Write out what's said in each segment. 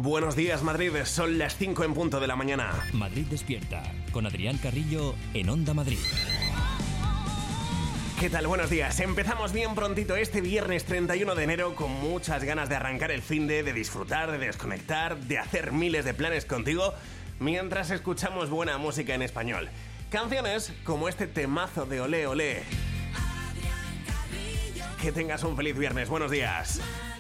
Buenos días, Madrid. Son las 5 en punto de la mañana. Madrid despierta, con Adrián Carrillo en Onda Madrid. ¿Qué tal? Buenos días. Empezamos bien prontito este viernes 31 de enero con muchas ganas de arrancar el finde, de disfrutar, de desconectar, de hacer miles de planes contigo mientras escuchamos buena música en español. Canciones como este temazo de Olé Olé. Que tengas un feliz viernes. Buenos días.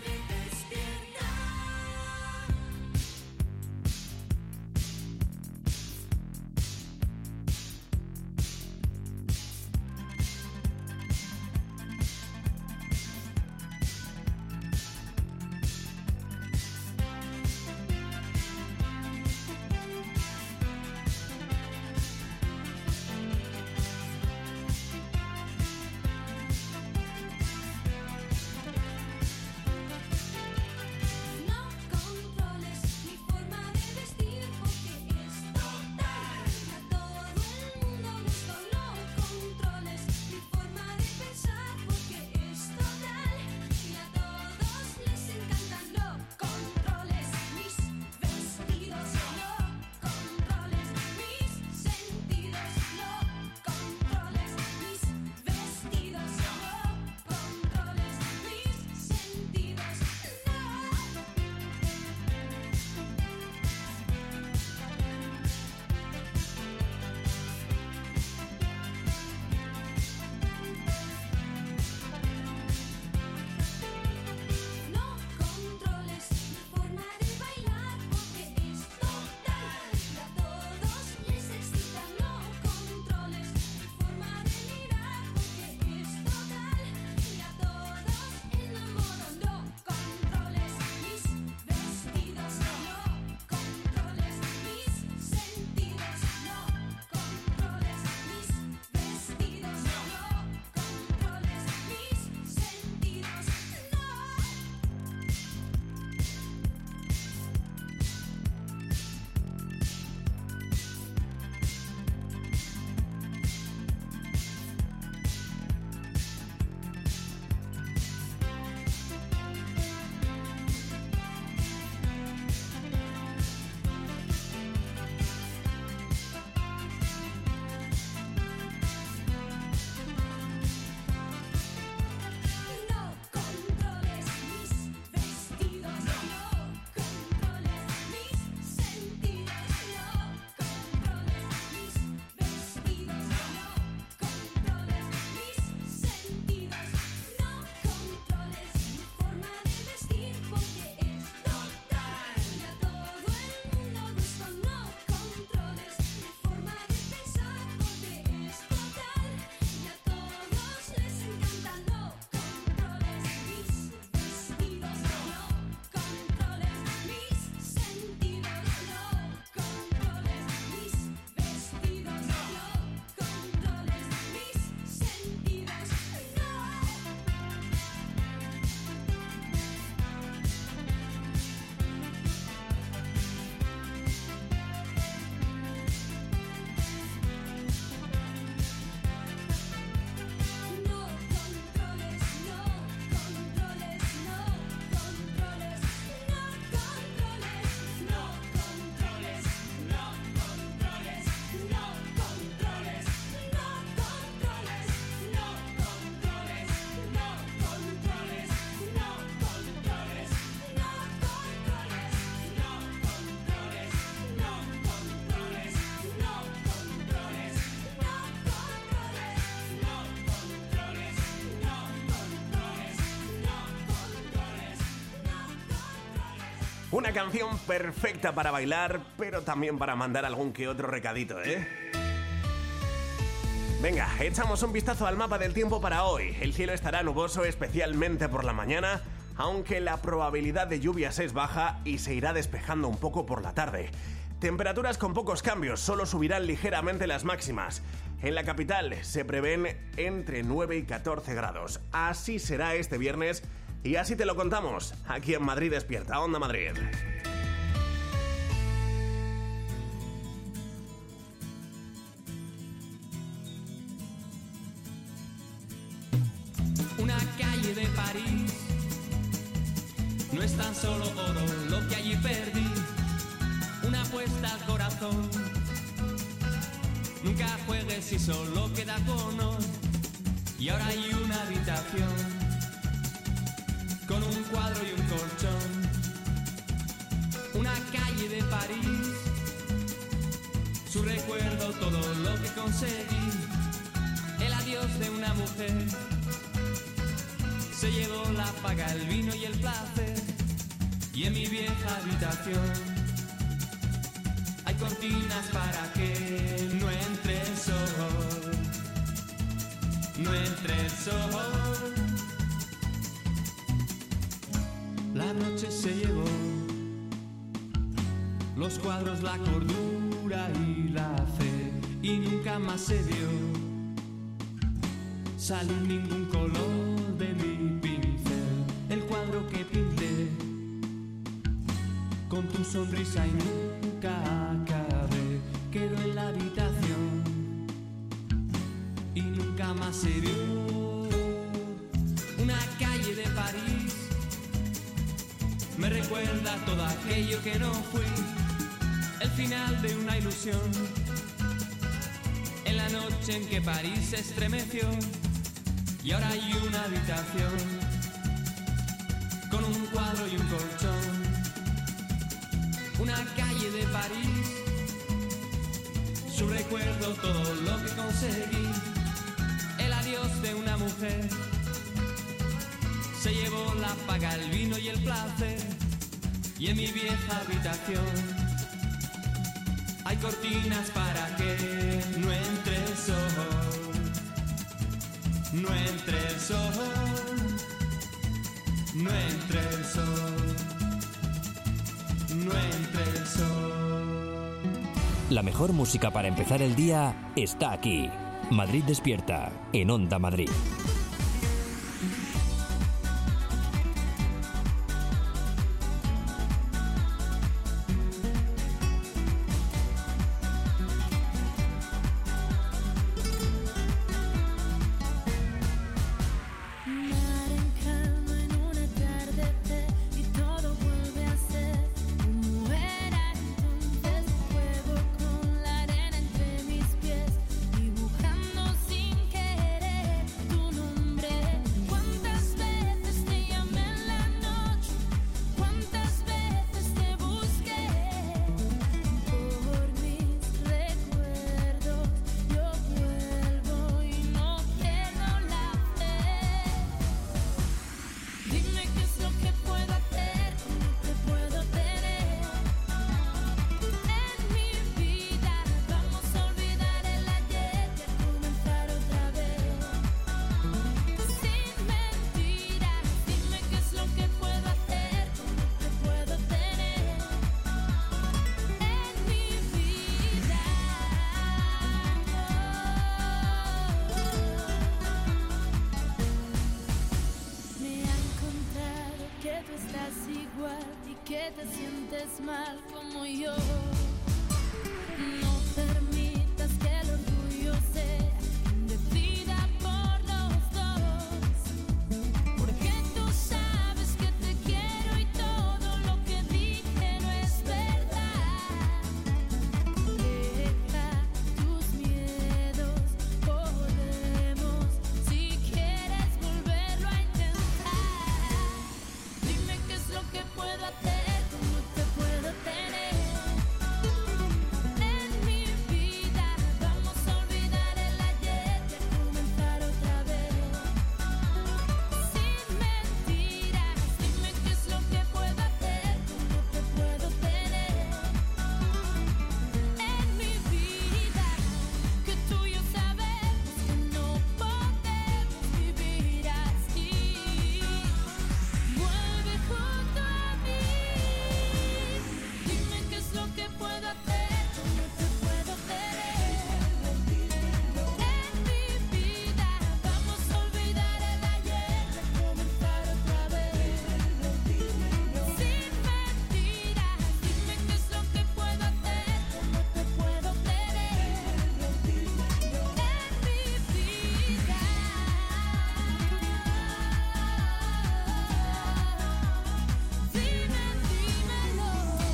Una canción perfecta para bailar, pero también para mandar algún que otro recadito, ¿eh? Venga, echamos un vistazo al mapa del tiempo para hoy. El cielo estará nuboso, especialmente por la mañana, aunque la probabilidad de lluvias es baja y se irá despejando un poco por la tarde. Temperaturas con pocos cambios, solo subirán ligeramente las máximas. En la capital se prevén entre 9 y 14 grados. Así será este viernes y así te lo contamos, aquí en Madrid Despierta, Onda Madrid. Una calle de París no es tan solo oro lo que allí perdí. y solo queda cono. Y ahora hay una habitación con un cuadro y un colchón. Una calle de París, su recuerdo, todo lo que conseguí. El adiós de una mujer, se llevó la paga, el vino y el placer. Y en mi vieja habitación hay cortinas para que no entre el sol, no entre el sol. La noche se llevó los cuadros, la cordura y la fe, y nunca más se vio salir ningún color de mi pincel. El cuadro que pinté con tu sonrisa y nunca acabé, quedó en la habitación y nunca más se vio. Una calle de París me recuerda todo aquello que no fui, el final de una ilusión, en la noche en que París se estremeció. Y ahora hay una habitación con un cuadro y un colchón. Una calle de París, su recuerdo, todo lo que conseguí. El adiós de una mujer, se llevó la paga, el vino y el placer. Y en mi vieja habitación hay cortinas para que no entre el sol, no entre el sol, no entre el sol, no entre el sol. La mejor música para empezar el día está aquí. Madrid Despierta, en Onda Madrid.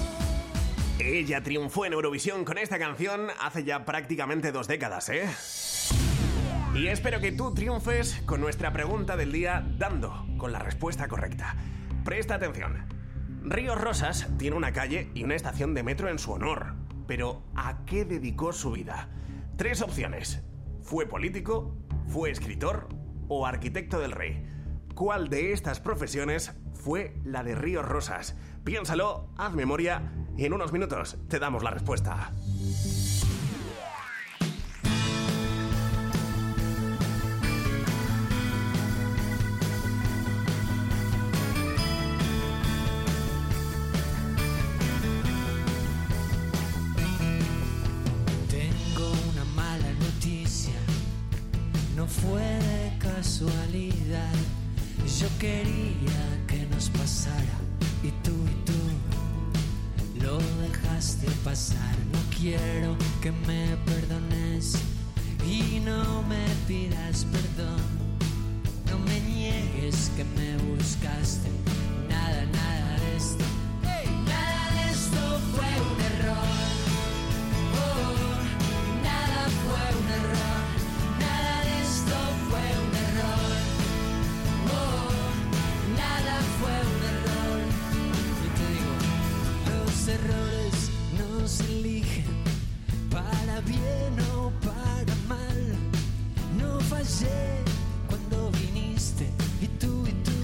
Ella triunfó en Eurovisión con esta canción hace ya prácticamente 2 décadas, ¿eh? Y espero que tú triunfes con nuestra pregunta del día dando con la respuesta correcta. Presta atención. Ríos Rosas tiene una calle y una estación de metro en su honor. Pero ¿a qué dedicó su vida? 3 opciones. ¿Fue político? ¿Fue escritor? ¿O arquitecto del rey? ¿Cuál de estas profesiones fue la de Ríos Rosas? Piénsalo, haz memoria y en unos minutos te damos la respuesta. Tengo una mala noticia, no fue de casualidad. Yo quería que nos pasara y tú lo dejaste pasar. No quiero que me perdones y no me pidas perdón. No me niegues que me buscaste. Nada de esto. Nada de esto fue un error. Oh, nada fue un error. Nada de esto fue un error. Oh, nada fue un error. Yo te digo, los errores no se eligen para bien o para mal. No fallé cuando viniste y tú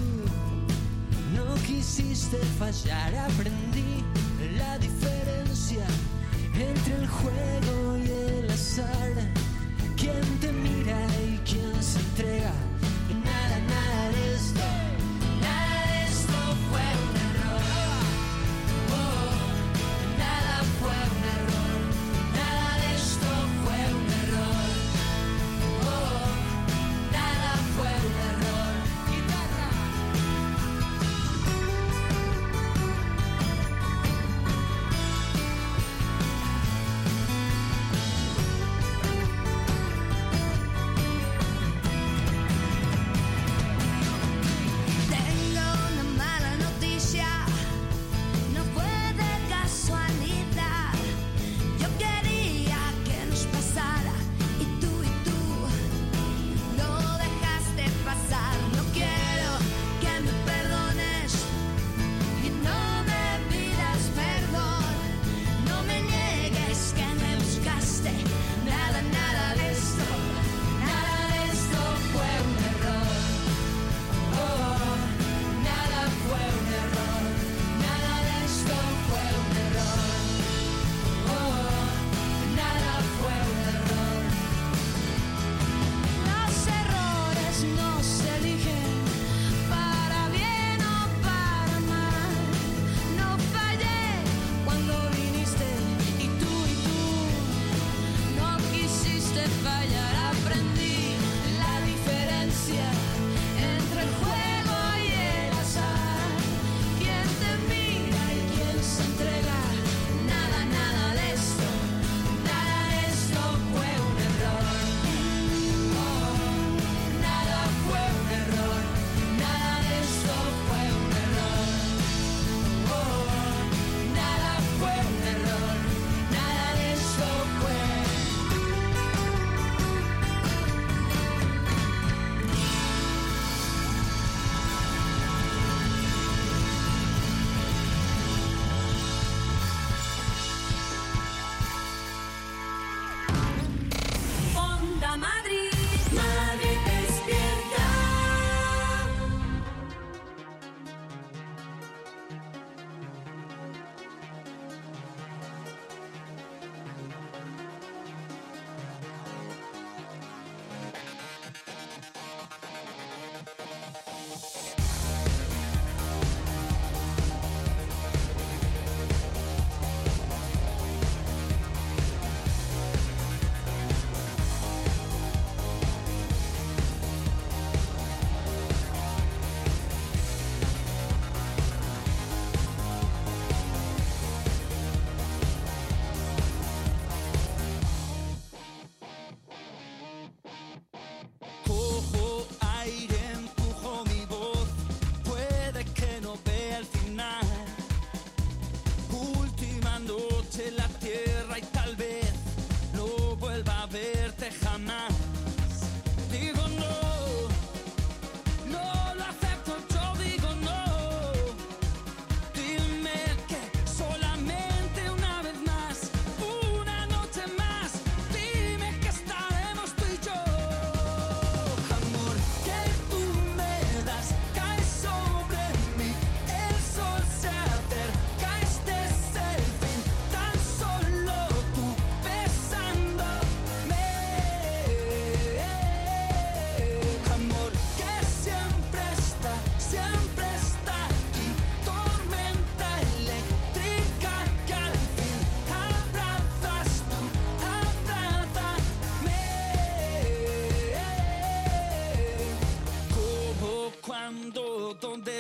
no quisiste fallar. Aprendí la diferencia entre el juego y el azar. Quién te mira y quién se entrega. Nada de esto. Nada de esto fue un error. Oh, nada fue un error. Nada de esto fue un error. Oh, nada fue un error. Guitarra.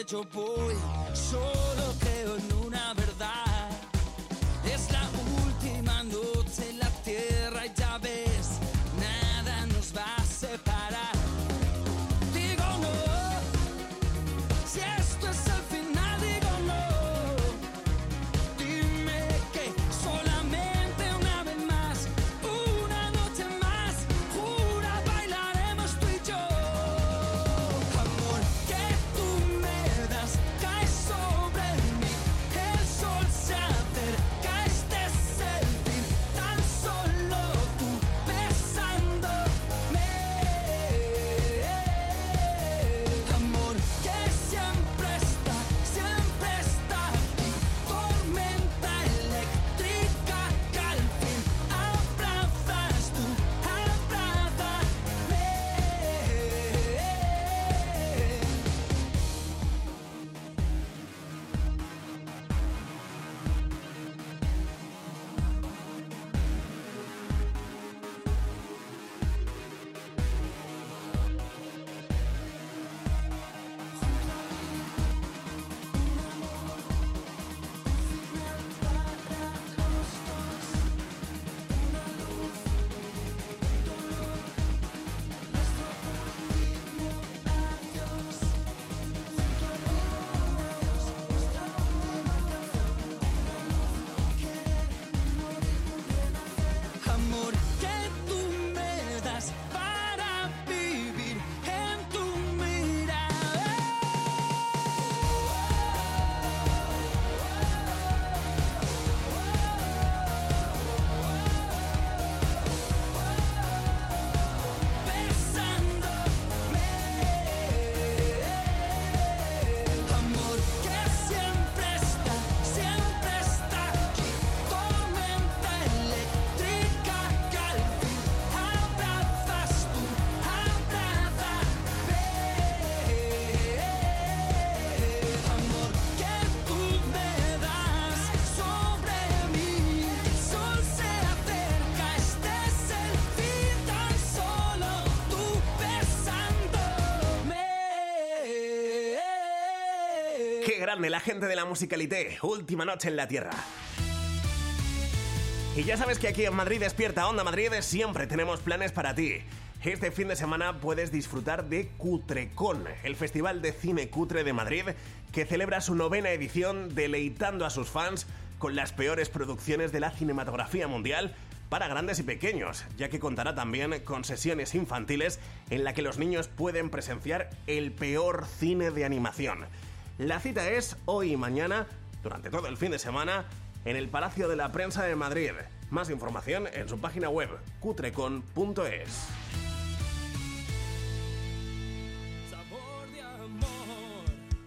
donde yo voy, solo creo en una verdad. Es la última noche en la tierra y ya ves, nada nos va a separar. Digo no, si esto es el final, digo no. Dime que solamente una vez más, una noche más, jura bailaremos tú y yo. Amor que tú me das, cae sobre mí, el sol se acerca, este es el fin, tan solo tú besándome. Amor que siempre está aquí, tormenta eléctrica que al fin abrazas tú, abrázame. Amor que tú me das para vivir en tu mirada. Besándome. Amor que siempre está aquí, tormenta eléctrica que al fin abrazas tú, abrázame. Amor que tú me das sobre mí, el sol se acerca, este es el fin, tan solo tú besándome. ¡Qué grande la gente de la musicalité! Última noche en la Tierra. Y ya sabes que aquí en Madrid Despierta, Onda Madrid, siempre tenemos planes para ti. Este fin de semana puedes disfrutar de Cutrecon, el Festival de Cine Cutre de Madrid, que celebra su 9ª edición deleitando a sus fans con las peores producciones de la cinematografía mundial para grandes y pequeños, ya que contará también con sesiones infantiles en la que los niños pueden presenciar el peor cine de animación. La cita es hoy y mañana, durante todo el fin de semana, en el Palacio de la Prensa de Madrid. Más información en su página web, cutrecon.es. Sabor de amor,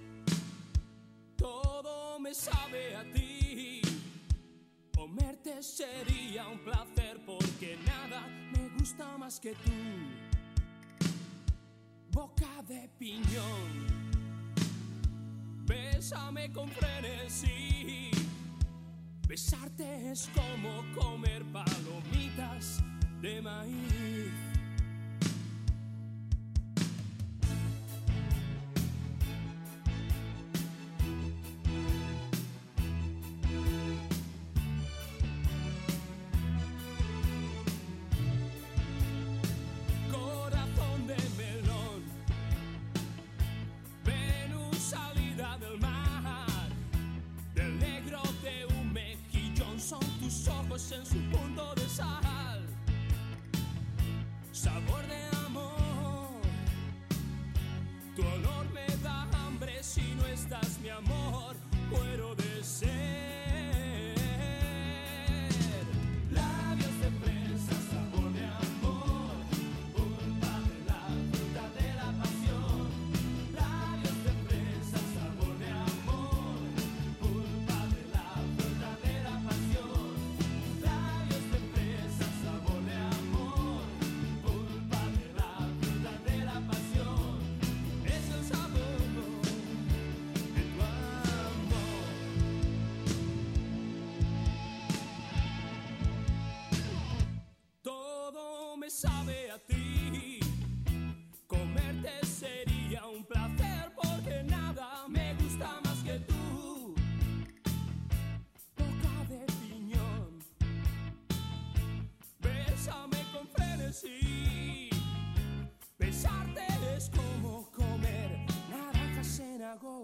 todo me sabe a ti. Comerte sería un placer porque nada me gusta más que tú. Boca de piñón, bésame con frenesí. Besarte es como comer palomitas de maíz. Corazón de melón, Venus salida del mar, del negro de un mejillón son tus ojos en su punto de sal. Sabor de amor, tu olor me da hambre si no estás, mi amor, muero de sed. Labios de fresa, sabor de amor, pulpa de la fruta de la pasión. Labios de fresa, sabor de amor, pulpa de la fruta de la pasión. Labios de fresa, sabor de amor, pulpa de la fruta de la pasión. Es el sabor de tu amor.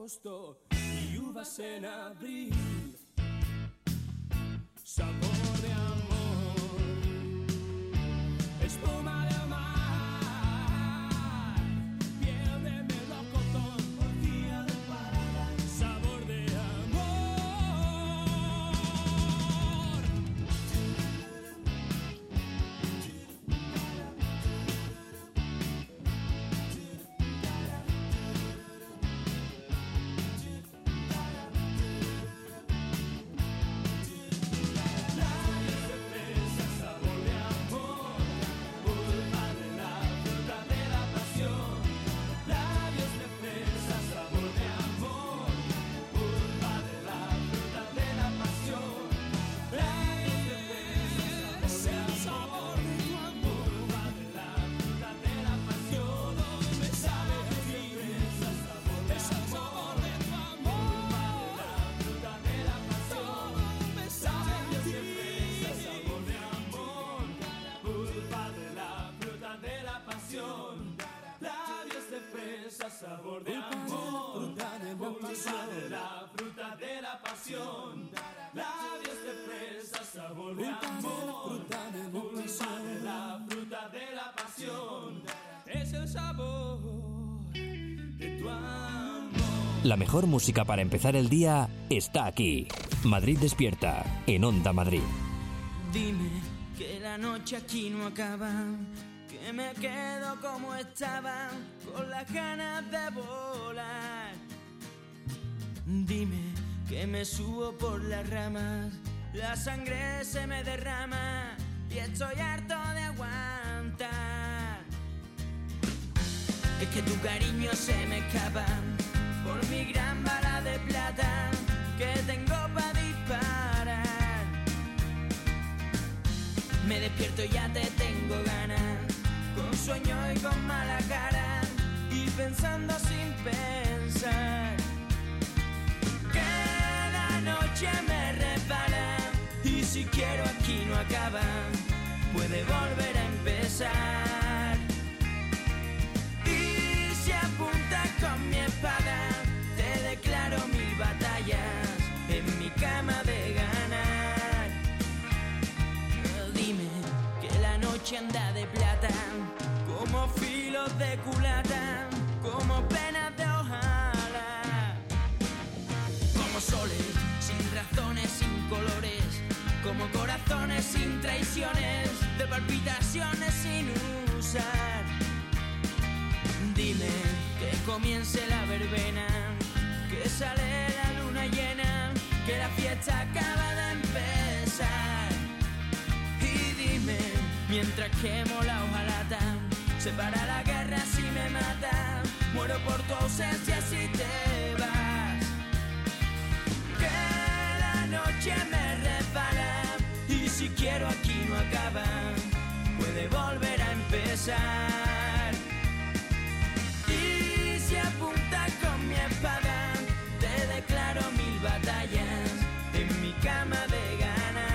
agosto y uvas en abril. Sabor de amor, espuma de mar, piel de melocotón, día de parada, sabor de amor. Sabor de amor, pulpa de la fruta de la pasión, labios de fresa, sabor de amor, pulpa de la fruta de la pasión, es el sabor de tu amor. La mejor música para empezar el día está aquí. Madrid Despierta, en Onda Madrid. Dime que la noche aquí no acaba, que me quedo como estaba, con las ganas de volar. Dime que me subo por las ramas, la sangre se me derrama y estoy harto de aguantar. Es que tu cariño se me escapa por mi gran bala de plata que tengo para disparar. Me despierto y ya te tengo ganas, con sueño y con mala cara, y pensando sin pensar, que la noche me repara, y si quiero aquí no acaba, puede volver a empezar. Y si apuntas con mi espada, te declaro 1000 batallas en mi cama de ganar. Dime que la noche anda de plata, como filos de culata, como penas de hojalata, como soles sin razones, sin colores, como corazones sin traiciones, de palpitaciones sin usar. Dime que comience la verbena, que sale la luna llena, que la fiesta acaba de empezar. Y dime, mientras quemo la hojalata, se para la guerra si me mata, muero por tu ausencia si te vas. Que la noche me resbala, y si quiero aquí no acaba, puede volver a empezar. Y si apuntas con mi espada, te declaro 1000 batallas en mi cama de ganar.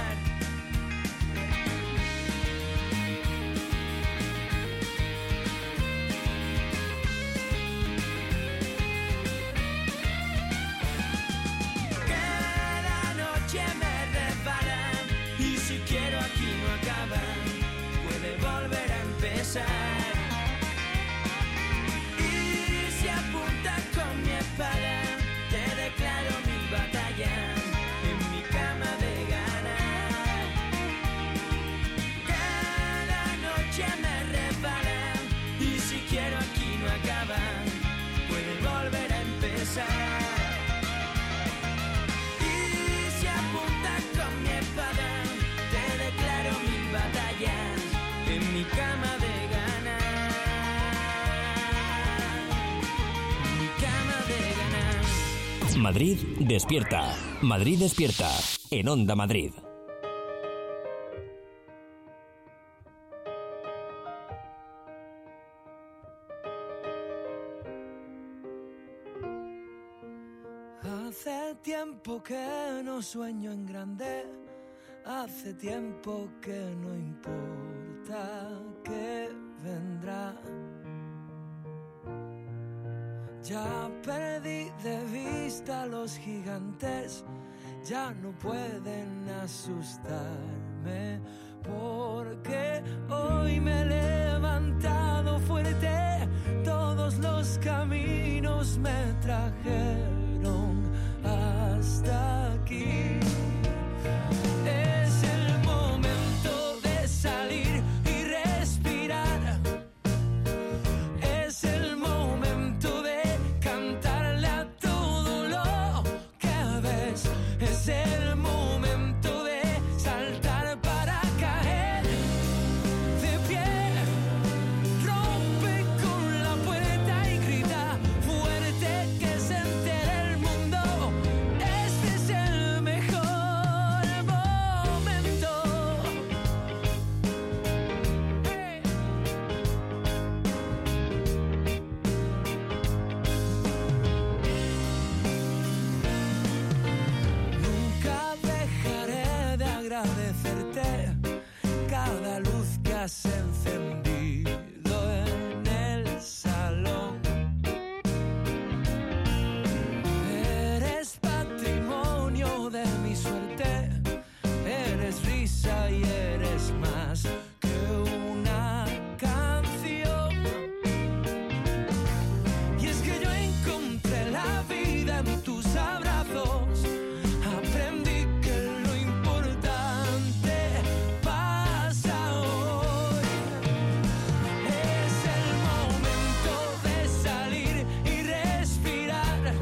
Quiero aquí no acaba, puede volver a empezar. Y si apuntas con mi espada, te declaro 1000 batallas en mi cama de ganar. Cada noche me resbala, y si quiero aquí no acaba, puede volver a empezar. Y si apuntas con mi espada, declaro 1000 batallas en mi cama de ganar. Mi cama de ganar. Madrid Despierta. Madrid Despierta, en Onda Madrid. Hace tiempo que no sueño en grande, hace tiempo que no importa qué vendrá. Ya perdí de vista a los gigantes, ya no pueden asustarme, porque hoy me he levantado fuerte, todos los caminos me trajeron hasta aquí. Es el momento de salir y respirar, es el momento de cantarle a todo lo que ves, es el momento de saltar para caer de pie, rompe con la puerta y grita fuerte que se entere el mundo, este es el mejor momento. Nunca dejaré de agradecerte cada luz que has encendido en el salón. Eres patrimonio de mi suerte, eres risa y eres más que una canción. Y es que yo encontré la vida en tus abrazos, aprendí que lo importante pasa hoy. Es el momento de salir y respirar,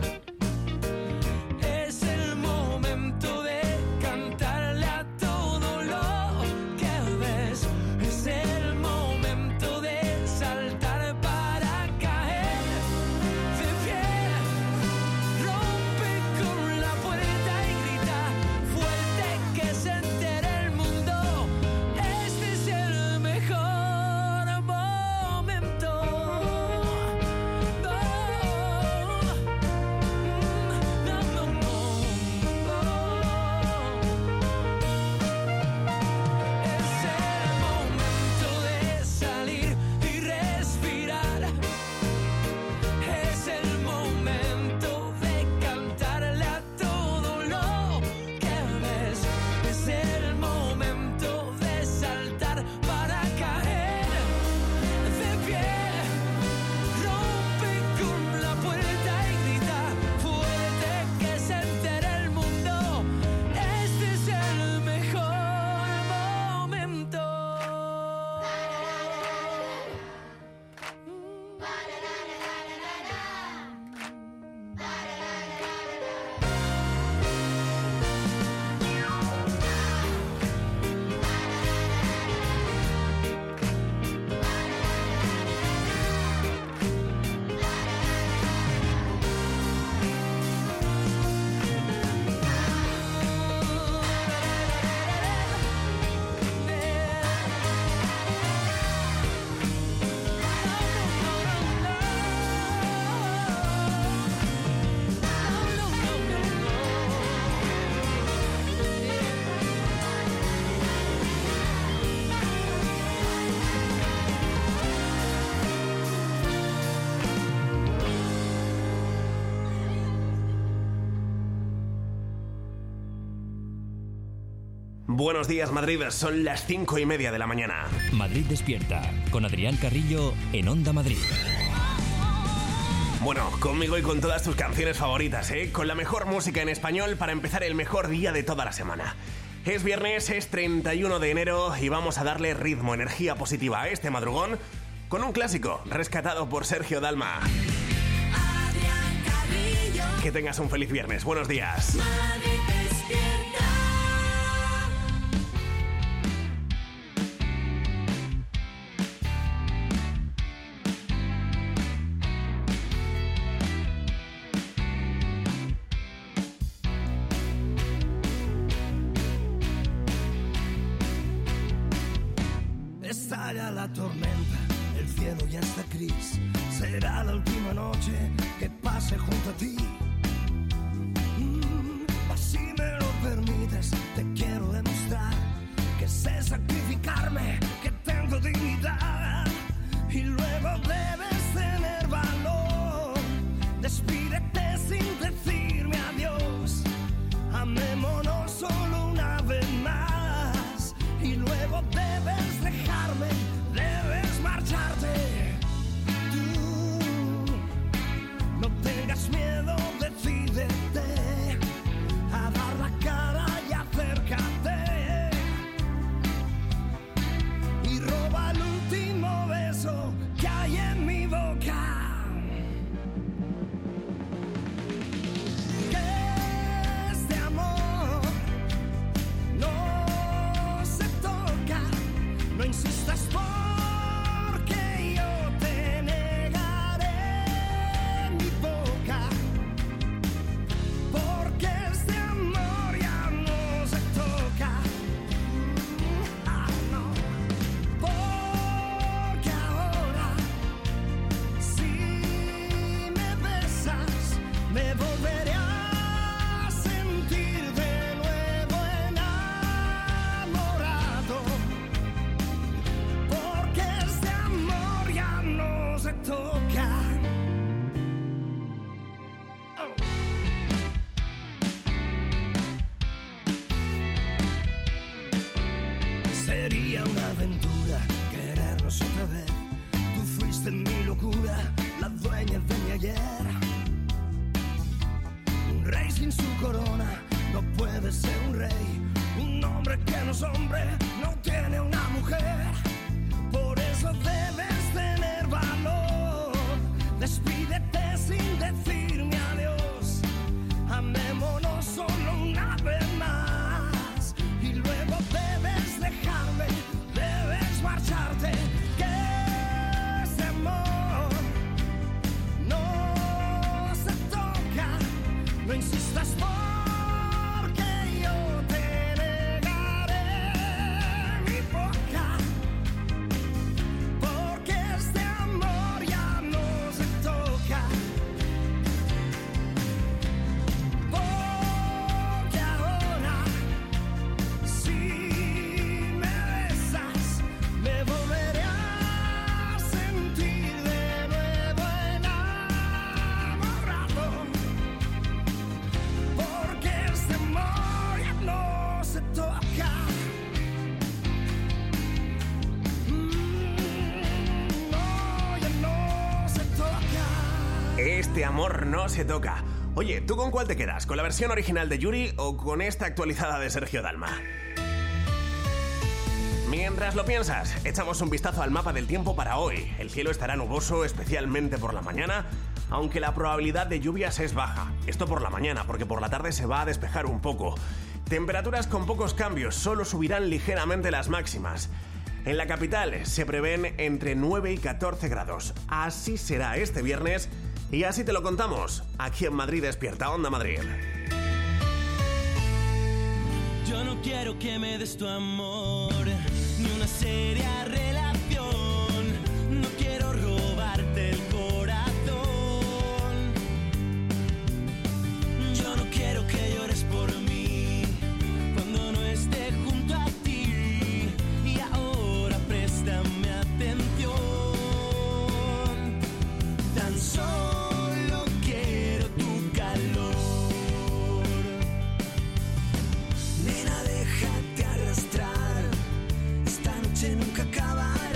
es el momento de cantarle a todo lo que ves, es el momento de saltar para caer de pie, rompe con la puerta y grita fuerte que se entere el mundo, este es el mejor momento. Es el momento de salir y respirar, es el momento de cantarle a todo lo que ves, es el momento de saltar para caer de pie, rompe con la puerta y grita fuerte que se entere el mundo, este es el mejor momento. Buenos días, Madrid. Son las 5:30 de la mañana. Madrid Despierta, con Adrián Carrillo en Onda Madrid. Bueno, conmigo y con todas tus canciones favoritas, ¿eh? Con la mejor música en español para empezar el mejor día de toda la semana. Es viernes, es 31 de enero y vamos a darle ritmo, energía positiva a este madrugón con un clásico rescatado por Sergio Dalma. Adrián Carrillo, Que tengas un feliz viernes. Buenos días. Madrid despierta. Estalla la tormenta, el cielo ya está gris. Será la última noche que pase junto a ti. Si me lo permites, te quiero demostrar que sé sacrificarme, que tengo dignidad. Y luego debes tener valor de aventura, querernos otra vez. Tú fuiste mi locura, la dueña de mi ayer. Un rey sin su corona no puede ser un rey. Un hombre que no es hombre no tiene una mujer. Por eso debes tener valor. Despídete sin decirme adiós. Amémonos solo una vez más. Y luego debes dejarme, debes marcharte. Que ese amor no se toca. No insistas porque yo te negaré mi boca. Porque este amor ya no se toca. Porque ahora si me besas me volveré a sentir de nuevo enamorado. Porque este amor ya no se toca. No, ya no se toca. Este amor no se toca. Oye, ¿tú con cuál te quedas? ¿Con la versión original de Yuri o con esta actualizada de Sergio Dalma? Mientras lo piensas, echamos un vistazo al mapa del tiempo para hoy. El cielo estará nuboso, especialmente por la mañana, aunque la probabilidad de lluvias es baja. Esto por la mañana, porque por la tarde se va a despejar un poco. Temperaturas con pocos cambios, solo subirán ligeramente las máximas. En la capital se prevén entre 9 y 14 grados. Así será este viernes y así te lo contamos, aquí en Madrid Despierta, Onda Madrid. Yo no quiero que me des tu amor, ni una seria relación. No quiero robarte el corazón. Yo no quiero que llores por mí cuando no esté junto a ti. Y ahora préstame atención. Tan solo quiero tu calor. Nena, déjate arrastrar. Esta noche nunca acabará.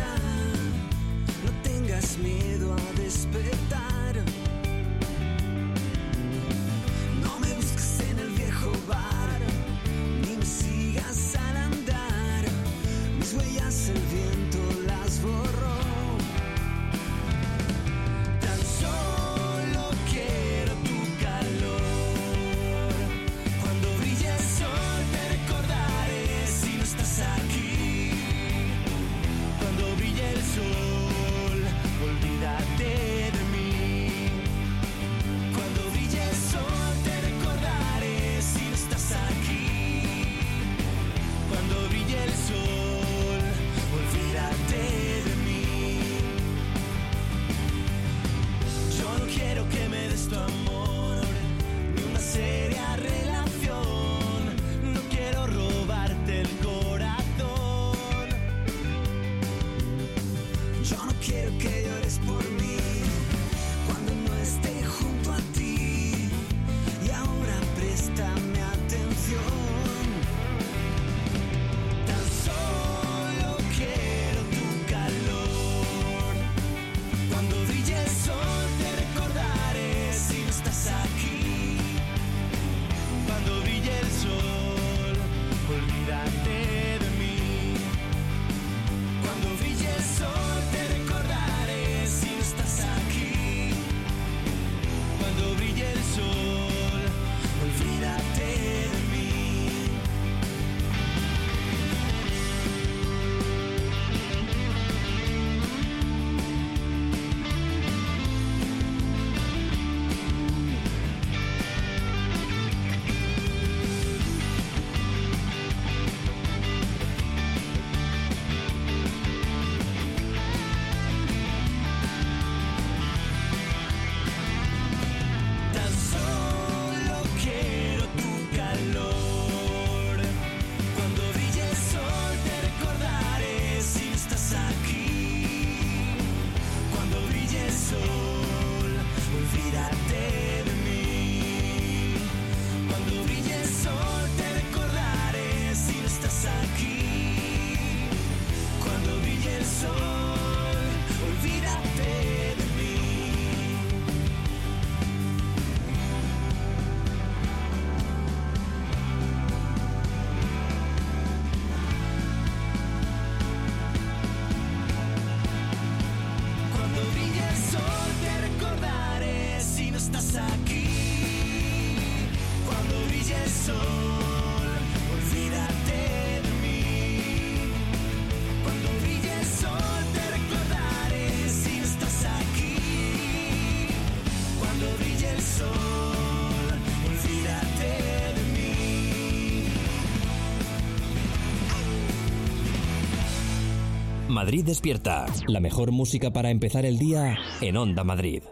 Madrid Despierta, la mejor música para empezar el día en Onda Madrid.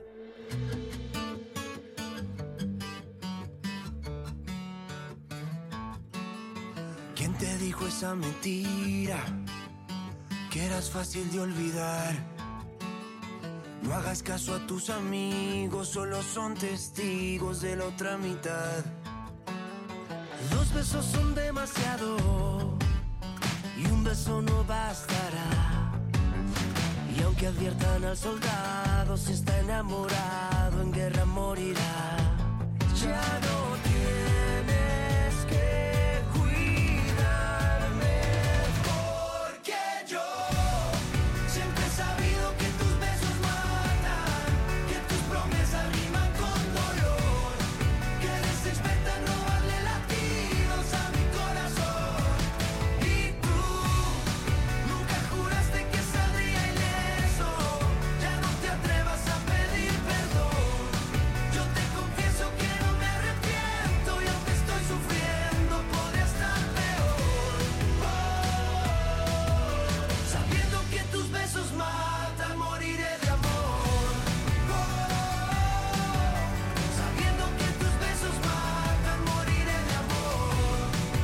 ¿Quién te dijo esa mentira? Que eras fácil de olvidar. No hagas caso a tus amigos, solo son testigos de la otra mitad. 2 besos son demasiado y un beso no bastará. Y aunque adviertan al soldado, si está enamorado en guerra morirá. Ya no tienes que cuidarme, porque yo siempre he sabido que tus besos matan, que tus promesas riman con dolor, que eres experta en robarle latidos a mi corazón. Y tú nunca juraste que saldría ileso, ya no te atrevas a pedir perdón. Yo te confieso que no me arrepiento y aunque estoy sufriendo podría estar peor. Sabiendo que tus besos matan, moriré de amor. Sabiendo que tus besos matan, moriré de amor.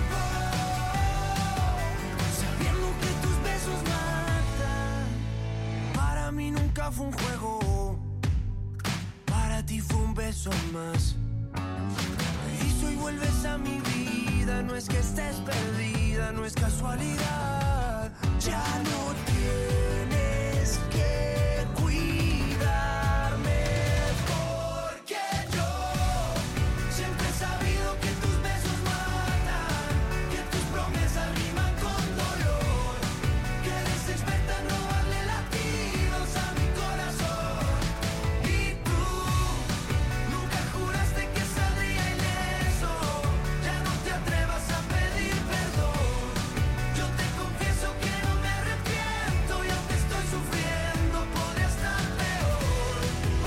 Sabiendo que tus besos matan. Para mí nunca fue un juego, para ti fue un beso más. Y si hoy vuelves a mi vida, no es que estés perdida, no es casualidad. Ya no tienes que cuidarme, porque yo siempre he sabido que tus besos matan, que tus promesas riman con dolor, que eres experta en robarle latidos a mi corazón. Y tú nunca juraste que saldría ileso, ya no te atrevas a pedir perdón. Yo te confieso que no me arrepiento y aunque estoy sufriendo podría estar peor.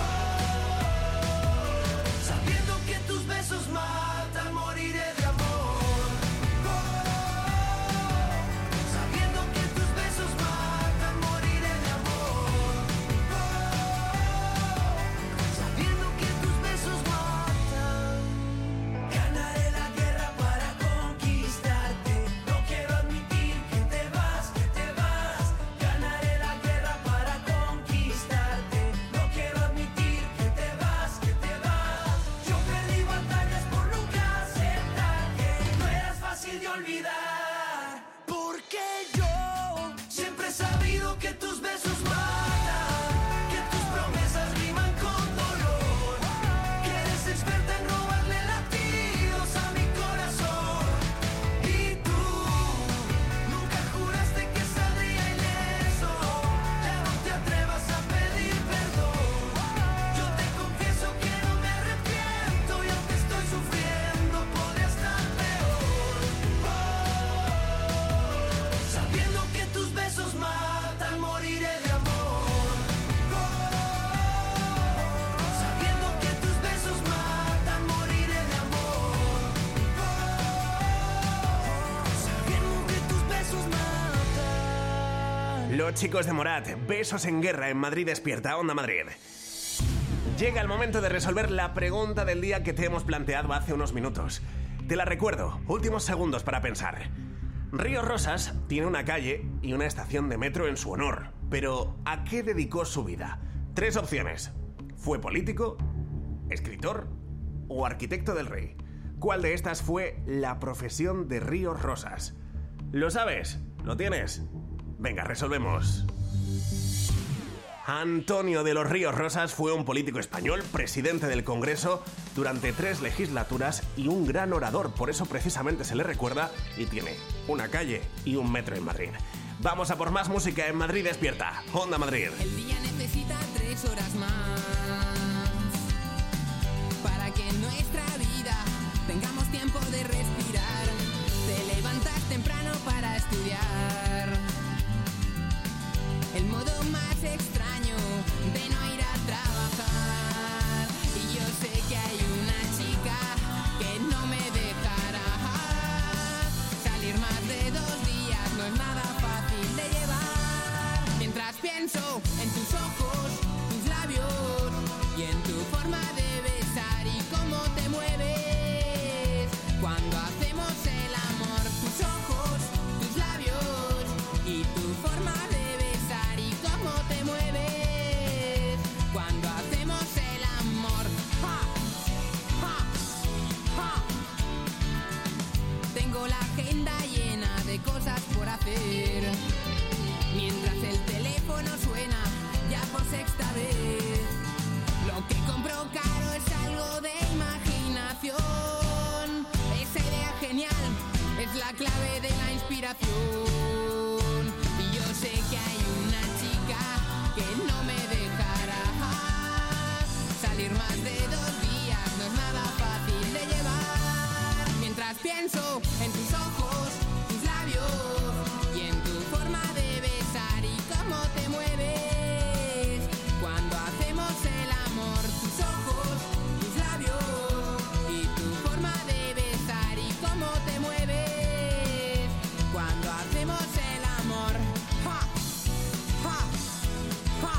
Sabiendo que tus besos matan, moriré de amor. Sabiendo que tus besos matan, moriré de amor. Sabiendo que tus besos matan. Ganaré la guerra para conquistarte. No quiero admitir que te vas, que te vas. Ganaré la guerra para conquistarte. No quiero admitir que te vas, que te vas. Yo perdí batallas por nunca aceptar que no eras fácil de olvidar. Porque yo siempre he sabido que tus besos matan, que tus promesas riman con dolor, que eres experta en robarle latidos a mi corazón. Y tú nunca juraste que saldría ileso, ya no te atrevas a pedir perdón. Yo te confieso que no me arrepiento y aunque estoy sufriendo podría estar peor. Sabiendo que tus besos matan, moriré de amor. Sabiendo que tus besos matan, moriré de amor. Sabiendo que tus besos matan. Los chicos de Morat, besos en guerra en Madrid Despierta, Onda Madrid. Llega el momento de resolver la pregunta del día que te hemos planteado hace unos minutos. Te la recuerdo, últimos segundos para pensar. Ríos Rosas tiene una calle y una estación de metro en su honor, pero ¿a qué dedicó su vida? 3 opciones. ¿Fue político, escritor o arquitecto del rey? ¿Cuál de estas fue la profesión de Ríos Rosas? ¿Lo sabes? ¿Lo tienes? Venga, resolvemos. Antonio de los Ríos Rosas fue un político español, presidente del Congreso durante 3 legislaturas y un gran orador. Por eso precisamente se le recuerda y tiene una calle y un metro en Madrid. Vamos a por más música en Madrid Despierta. Onda Madrid. El día necesita 3 horas más para que en nuestra vida tengamos tiempo de respirar. Te levantas temprano para estudiar. El modo más extraño de no ir a trabajar. Y yo sé que hay una chica que no me dejará salir más de 2 días. No es nada fácil de llevar. pienso en tus ojos, tus labios y en tu forma de besar y cómo te mueves cuando hacemos el amor. Tus ojos, tus labios y tu forma de besar y cómo te mueves cuando hacemos el amor. ¡Ja! ¡Ja! ¡Ja! Tengo la agenda llena de cosas por hacer mientras el teléfono suena ya por sexta vez. Lo que compro caro es algo de imaginación. Esa idea genial es la clave de la inspiración. Y yo sé que hay una chica que no me dejará salir más de 2 días. No es nada fácil de llevar. Mientras pienso en tus ojos, tus labios y en tu forma de besar y cómo te mueves cuando hacemos el amor. Tus ojos, tus labios y tu forma de besar y cómo te mueves cuando hacemos el amor. ¡Ja! ¡Ja! ¡Ja!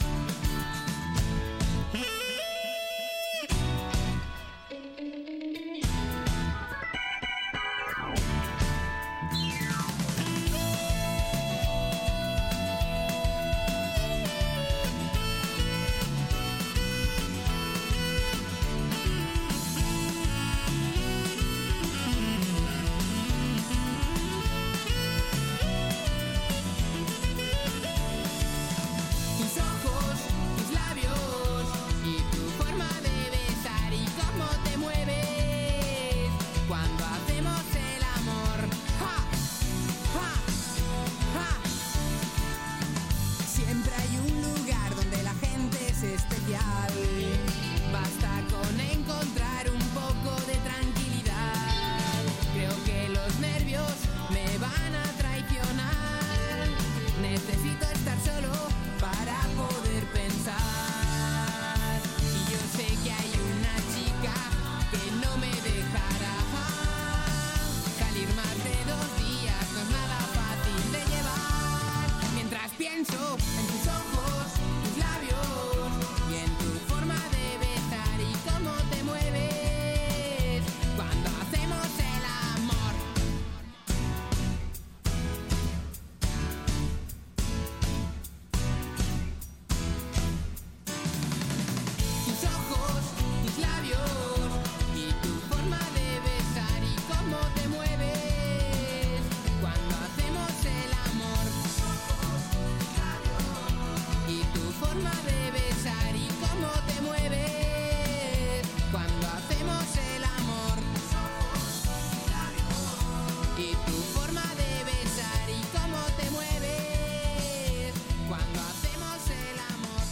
Tus ojos, tus labios y tu forma de besar y cómo te mueves cuando hacemos el amor. ¡Ja! ¡Ja! ¡Ja! Siempre hay un lugar donde la gente es especial. Basta con encontrar un poco de tranquilidad. Creo que los nervios me van a traicionar. Necesito estar solo para poder pensar. Y yo sé que hay una chica que no me dejará salir más de 2 días. No es nada fácil de llevar. Mientras pienso en tus ojos, tus labios y en tu forma de besar y cómo te mueves cuando hacemos el amor. Tus ojos, tus labios y tu forma de besar y cómo te mueves cuando hacemos el amor. Y tu forma de besar y cómo te mueves cuando hacemos el amor. Y tu forma de besar y cómo te mueves cuando hacemos el amor.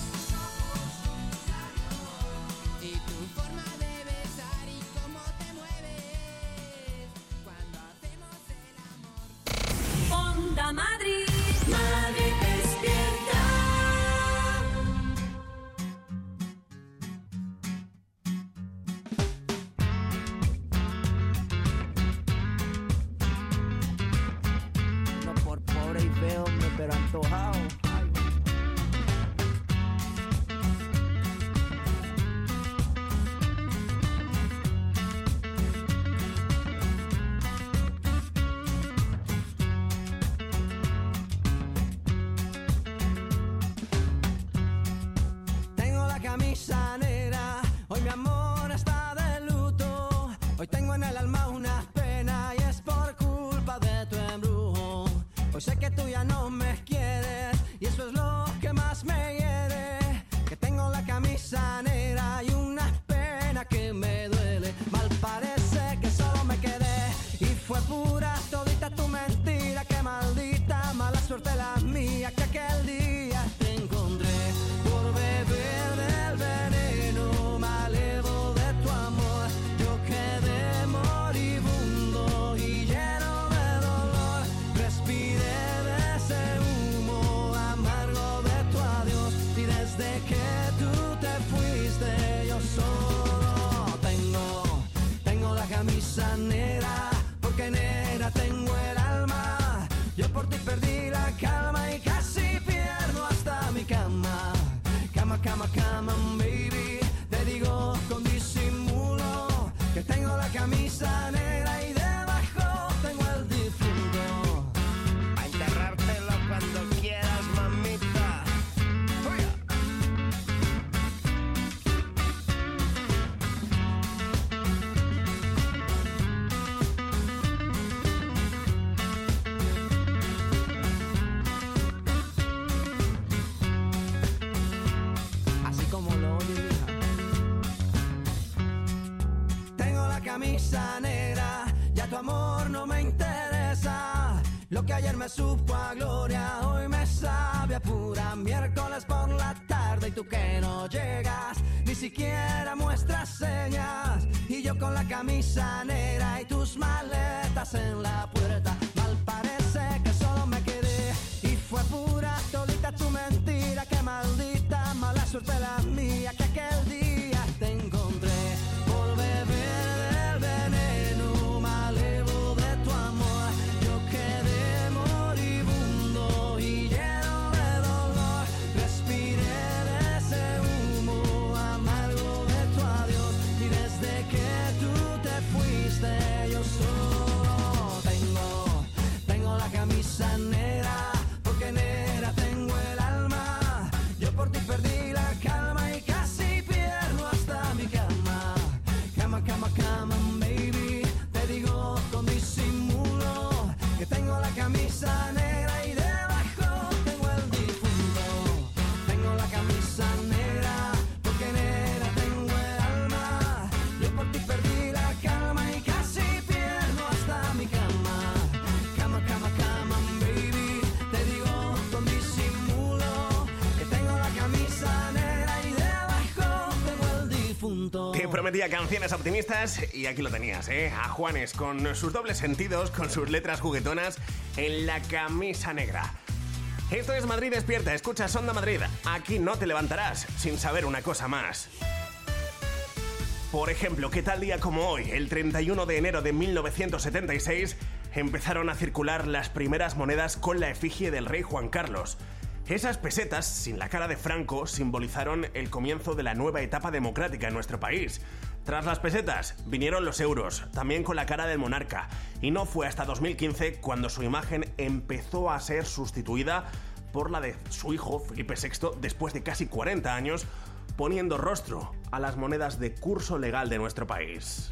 Y tu forma de besar y cómo te mueves cuando hacemos el amor. Onda Madrid, Madrid despierta. No por pobre y feo, pero antojado. Tengo la camisa negra, hoy mi amor está de luto. Hoy tengo en el alma una pena y es por culpa de tu embrujo. Hoy sé que tú ya no me quieres y eso es lo que más me hiere. Que tengo la camisa negra y una pena que me duele. Mal parece que solo me quedé y fue pura todita tu mentira. Que maldita mala suerte la mía que aquel día te encontré por beber del veneno malevo de tu amor. Yo quedé moribundo y lleno de dolor. Respiré de ese humo amargo de tu adiós y desde que tú te fuiste yo solo tengo la camisa negra porque negra tengo el alma. Yo por ti perdí la calma y casi pierdo hasta come on, baby. Te digo con disimulo que tengo la camisa negra y debajo tengo el difunto. A enterrártelo cuando quieras, mamita. Así como lo oye, hija. Tengo la camisa negra, ya tu amor no me interesa. Lo que ayer me supo a gloria, hoy me sabe a pura. Miércoles por la tarde y tú que no llegas, ni siquiera muestras señas. Y yo con la camisa negra y tus maletas en la puerta. Mal parece que solo me quedé y fue pura todita tu mentira. Qué maldita mala suerte la mía que aquel día te encontré. Por beber del veneno malevo de tu amor, yo quedé moribundo y lleno de dolor. Respiré de ese humo amargo de tu adiós, y desde que tú te fuiste yo solo tengo la camisa negra, porque negra tengo el alma. Yo por ti perdí la calma y casi pierdo hasta mi cama. Cama, cama, cama, baby. Te digo con disimulo que tengo la camisa negra y debajo tengo el difunto. Tengo la camisa negra, porque negra tengo el alma. Yo por ti perdí la calma y casi pierdo hasta mi cama. Cama, cama, cama, baby. Te digo con disimulo que tengo la camisa negra y debajo tengo el difunto. Te prometía canciones optimistas y aquí lo tenías, ¿eh? A Juanes con sus dobles sentidos, con sus letras juguetonas en la camisa negra. Esto es Madrid Despierta, escuchas Onda Madrid. Aquí no te levantarás sin saber una cosa más. Por ejemplo, ¿qué tal día como hoy, el 31 de enero de 1976, empezaron a circular las primeras monedas con la efigie del rey Juan Carlos? Esas pesetas, sin la cara de Franco, simbolizaron el comienzo de la nueva etapa democrática en nuestro país. Tras las pesetas, vinieron los euros, también con la cara del monarca, y no fue hasta 2015 cuando su imagen empezó a ser sustituida por la de su hijo, Felipe VI, después de casi 40 años, poniendo rostro a las monedas de curso legal de nuestro país.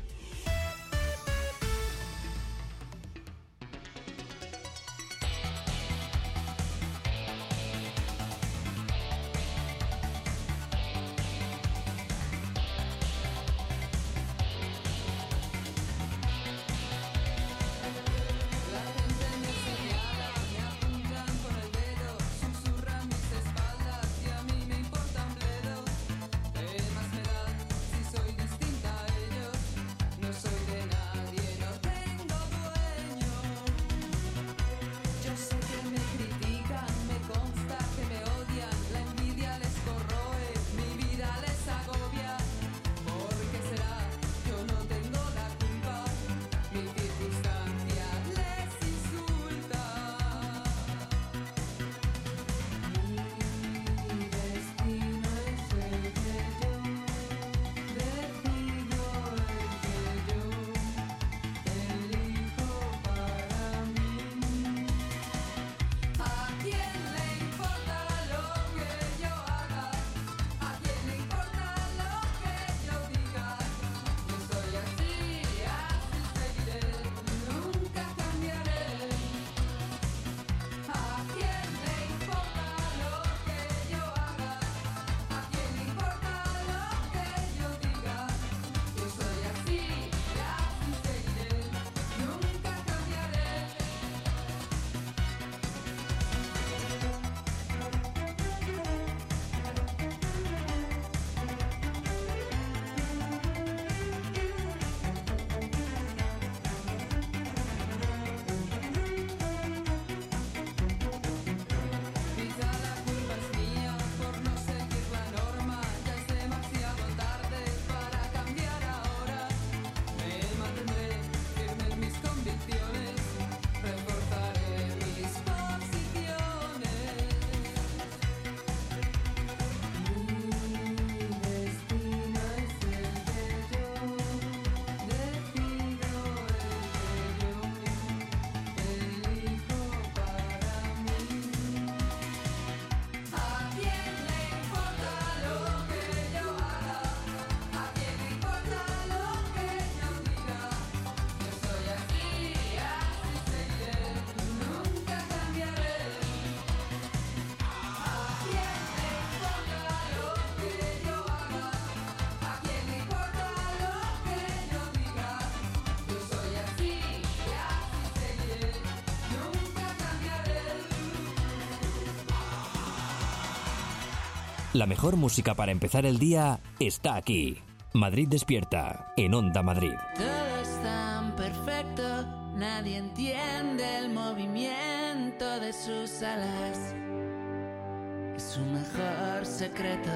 La mejor música para empezar el día está aquí. Madrid Despierta, en Onda Madrid. Todo es tan perfecto, nadie entiende el movimiento de sus alas. Es su mejor secreto.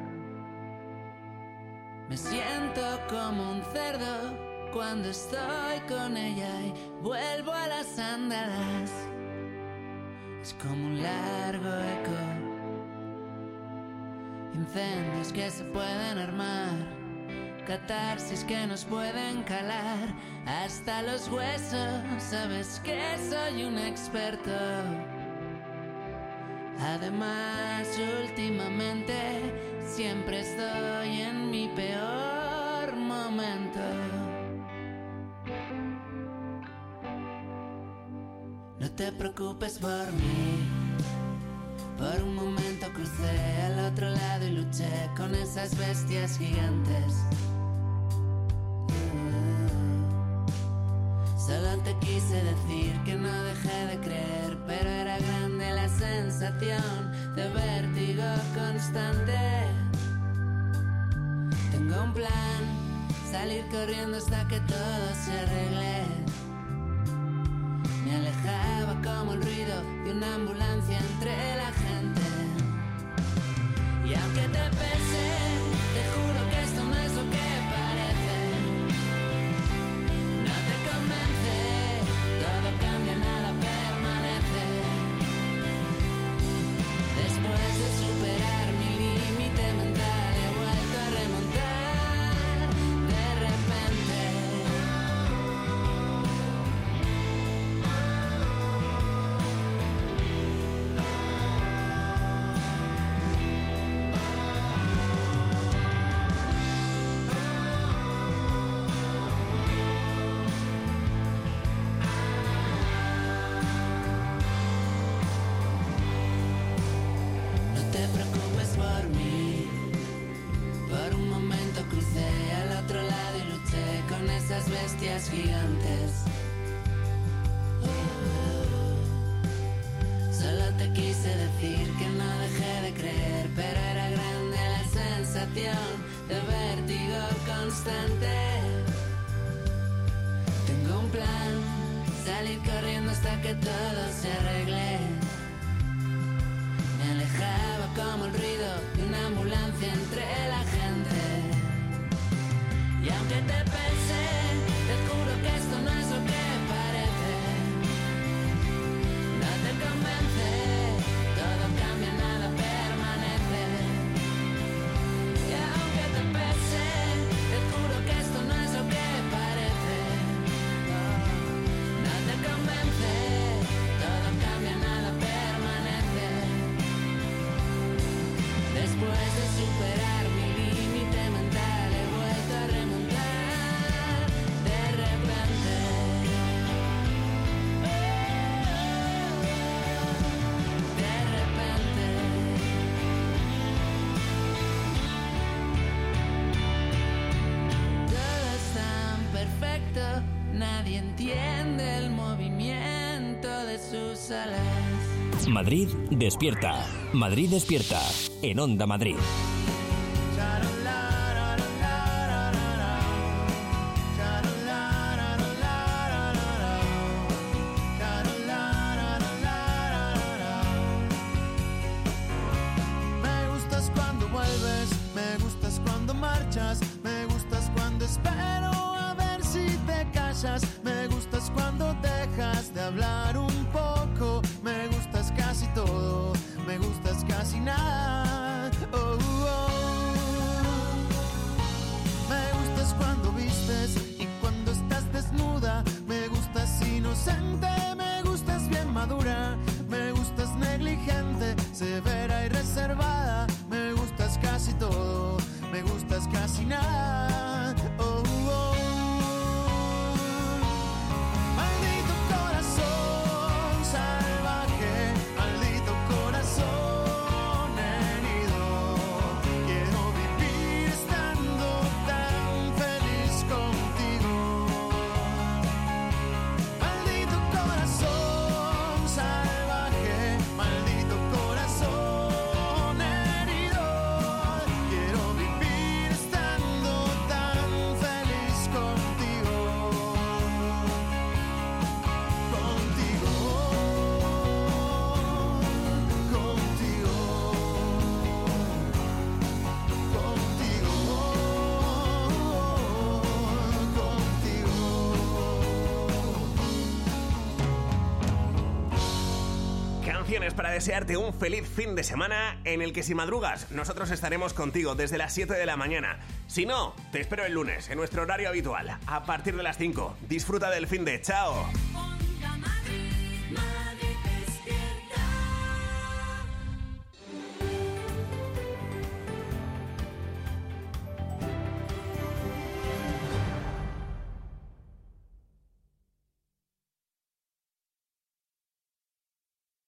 Me siento como un cerdo cuando estoy con ella y vuelvo a las andadas. Es como un largo eco, incendios que se pueden armar, catarsis que nos pueden calar hasta los huesos. Sabes que soy un experto. Además, últimamente siempre estoy en mi peor momento. No te preocupes por mí. Por un momento crucé al otro lado y luché con esas bestias gigantes. Solo te quise decir que no dejé de creer, pero era grande la sensación de vértigo constante. Tengo un plan, salir corriendo hasta que todo se arregle. Me alejaba como el ruido de una ambulancia entre la gente. Y aunque te pese, te juro que esto no es lo que parece. No te convence, todo cambia, nada permanece. Después de superar mi límite mental, he vuelto a remontar de repente. Bestias gigantes. Solo te quise decir que no dejé de creer, pero era grande la sensación de vértigo constante. Tengo un plan, salir corriendo hasta que todo se arregle. Me alejaba como el ruido de una ambulancia entre la gente. Y aunque te pensé, te juro que esto no es lo que parece. No te convence, todo cambia, nada permanece. Y aunque te pese, te juro que esto no es lo que parece. No te convence, todo cambia, nada permanece. Después de superar mi límite mental, he vuelto a remontar de repente. De repente. Todo es tan perfecto, nadie entiende el movimiento de sus alas. Madrid Despierta. Madrid Despierta, en Onda Madrid. Me gustas cuando vuelves, me gustas cuando marchas, me gustas cuando espero a ver si te callas, me gustas cuando dejas de hablar un poco, me gustas casi todo, me gustas casi nada. Oh, oh. Me gustas cuando vistes y cuando estás desnuda, me gustas inocente, me gustas bien madura, me gustas negligente, severa y reservada, me gustas casi todo, me gustas casi nada. Oh, oh. Maldito corazón salvaje, maldito corazón herido, quiero vivir estando tan feliz contigo. Maldito corazón salvaje, maldito corazón herido, canciones para desearte un feliz fin de semana en el que si madrugas, nosotros estaremos contigo desde las 7 de la mañana. Si no, te espero el lunes en nuestro horario habitual, a partir de las 5. Disfruta del fin de. ¡Chao!